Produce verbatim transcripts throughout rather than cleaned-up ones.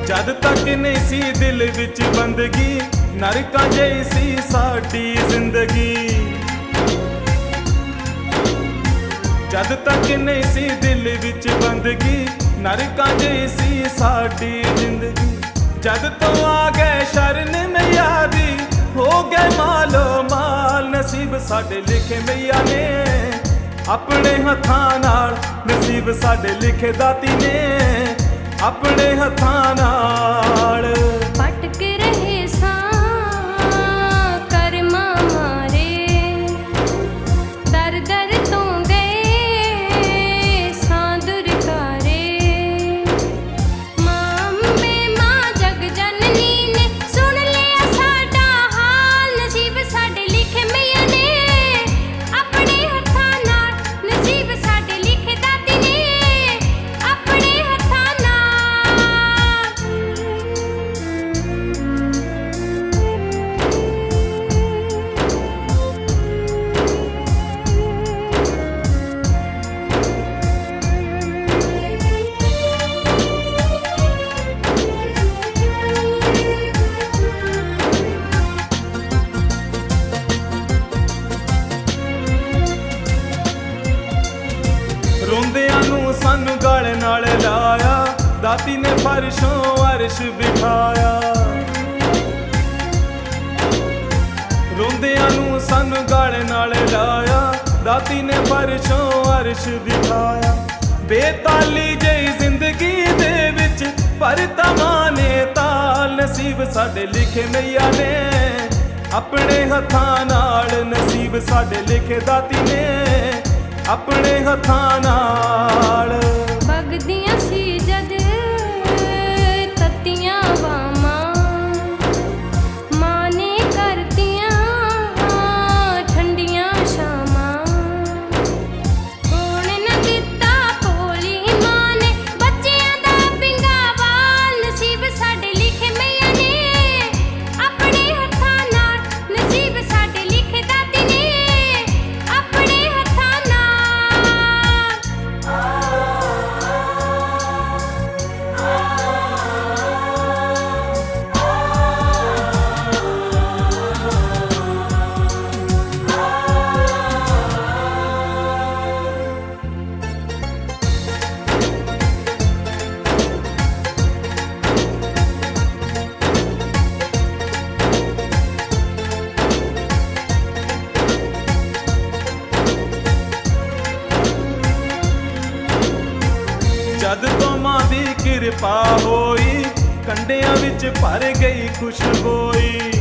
जद तक नहीं सी दिल विच बंदगी नरकां जही सी साडी जिंदगी। जद तक नहीं सी दिल विच बंदगी नरकां जही सी साडी जिंदगी। जद तो आ गए शरण मैया दी हो गए मालो माल नसीब साडे लिखे मैया ने अपने हत्थां नाल नसीब साडे लिखे दाती ने अपने हत्थां नाल। भटक रहे सां कर्मा मारे दर दर तो गए सां दुरकारे। मां अम्बे मां जग जननी ने सुन लिया साडा हाल नसीब साडे लिखे मैया ने अपने हत्थां नाल नसीब साडे लिखे दाती ने अपने हत्थां नाल। रोंदियां नूं सानू गल नाल लाया दाती ने फर्शों अर्श बिठाया। रोंदियां नूं सानू गल नाल लाया दाती ने फर्शों अर्श बिठाया। बेताली जही जिंदगी दे विच पर तमाने ताल नसीब साडे लिखे मैया ने अपने हत्थां नाल नसीब साडे लिखे दाती ने अपने हत्थां नाल। बगदियां सी जद तत्तियां बामां मां ने करतियां ठंडियां शामां। होण न दित्ता भोली मां ने बच्चियां दा पिंगा वाल नसीब साडे लिखे मैया ने अपने हत्थां नाल नसीब साडे लिखे दाती ने अपने हत्थां नाल। जद तो मां दी किरपा होई कंडियां विच भर गई खुशबोई।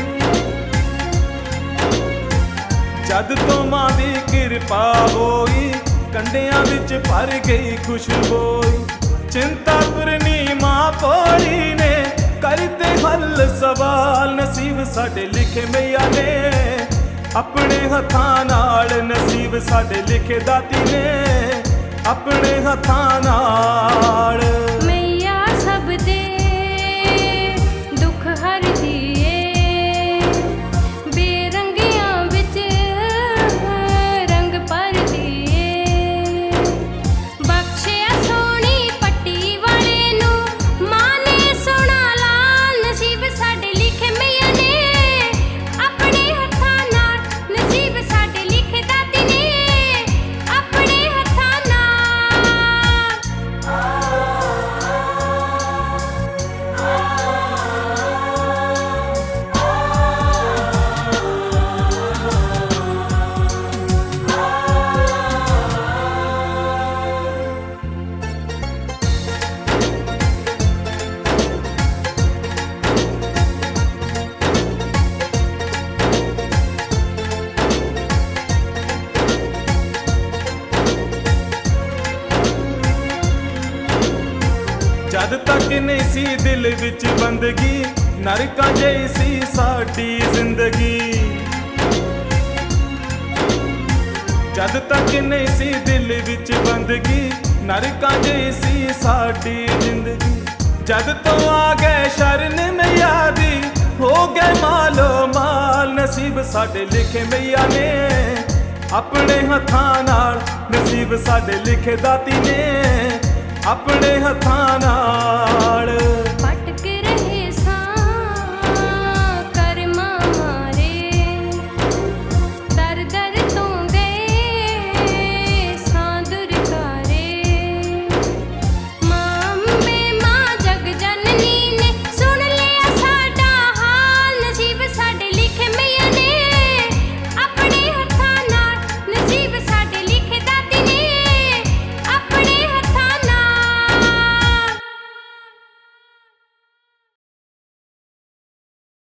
जद तो मां दी किरपा होई कंडियां विच भर गई खुशबोई। चिंता पुरनी मां भोली ने करते हल सवाल नसीब साडे लिखे मैया ने अपने हत्थां नाल नसीब साडे लिखे दाती ने अपने हत्थां नाल। मैया सब दे दुख हरदी ए बेरंगियां विच रंग भरदी ए। बख्शिया सोहणी पट्टी वाले नूं मां ने सोहणा लाल नसीब साडे लिखे मैया ने अपने हत्थां नाल नसीब साडे लिखे दाती ने अपने हत्थां नाल। जद तक नहीं सी दिल विच बंदगी नरकां जही सी साडी जिंदगी। जद तक नहीं सी दिल विच बंदगी नरकां जही सी साडी जिंदगी। जद तो आ गए शरण मैया दी हो गए मालो माल नसीब साडे लिखे मैया ने अपने हत्थां नाल नसीब साडे लिखे दाती ने अपने हत्थां नाल।